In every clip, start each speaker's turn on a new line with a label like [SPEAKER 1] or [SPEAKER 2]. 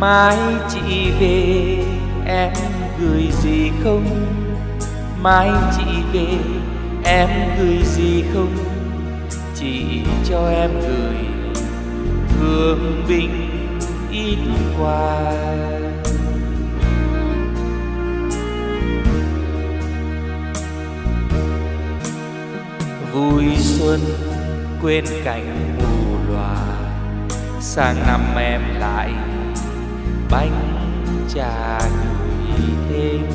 [SPEAKER 1] Mai chị về em gửi gì không? Mai chị về em gửi gì không? Chị cho em gửi thương binh ít quà. Vui xuân quên cảnh mù lòa, sang năm em lại bánh trà gửi thêm.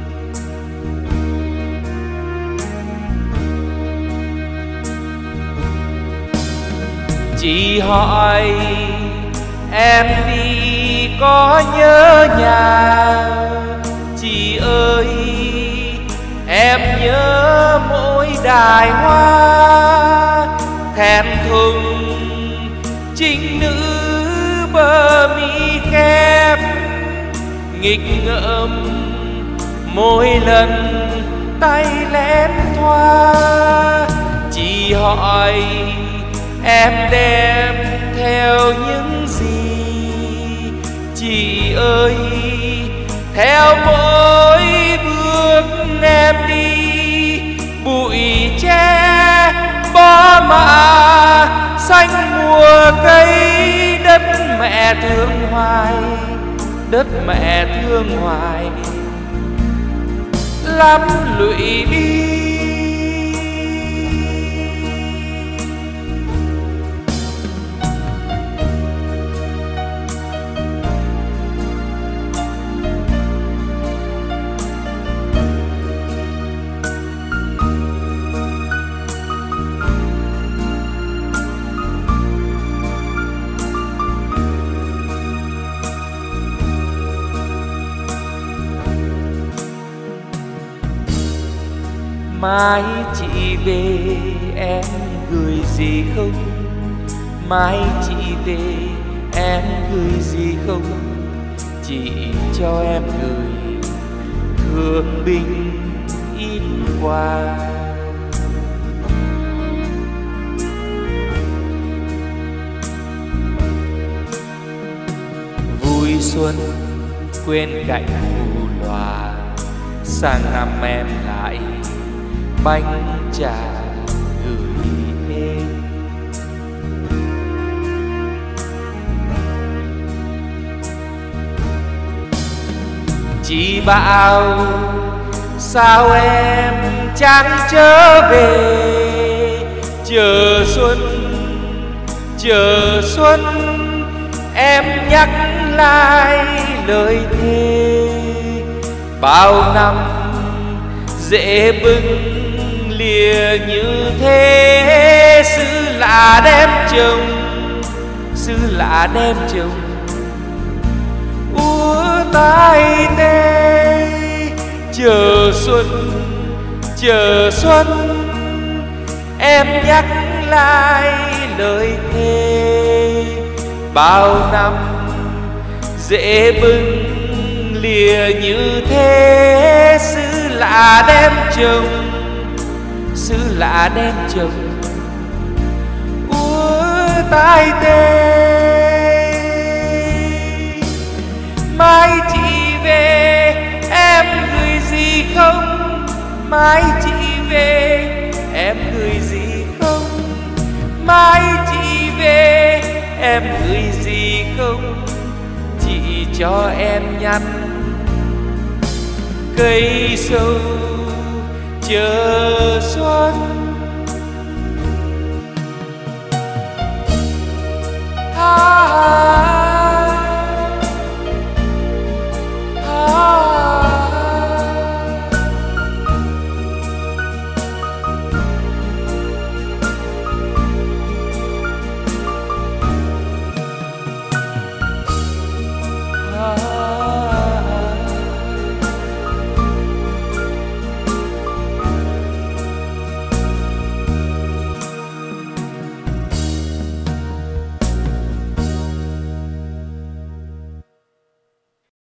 [SPEAKER 1] Chị hỏi em đi có nhớ nhà? Chị ơi em nhớ mỗi đài hoa, thẹn thùng trinh nữ bờ mi khép, nghịch ngợm mỗi lần tay lén thoa. Chị hỏi em đem theo những gì? Chị ơi theo mỗi bước em đi, bụi tre bó mạ xanh mùa cây. Đất mẹ thương hoài, đất mẹ thương hoài, lắm lụy bi. Mai chị về em gửi gì không? Mai chị về em gửi gì không? Chị cho em gửi thương binh ít quà. Vui xuân quên cảnh mù lòa, sang năm em lại bánh trà gửi thêm. Chị bảo sao em chẳng trở về? Chờ xuân em nhắc lại lời thề. Bao năm dễ bưng lìa như thế, xứ lạ đem chồng, xứ lạ đem chồng. Úa tai tê chờ xuân em nhắc lại lời thề. Bao năm dễ bưng lìa như thế, xứ lạ đem chồng, xứ lạ đem chồng. Úa tai tê mai chị về em gửi gì không? Mai chị về em gửi gì không? Mai chị về em gửi gì không? Chị cho em nhắn cây sâu chờ xuân. Ha ha.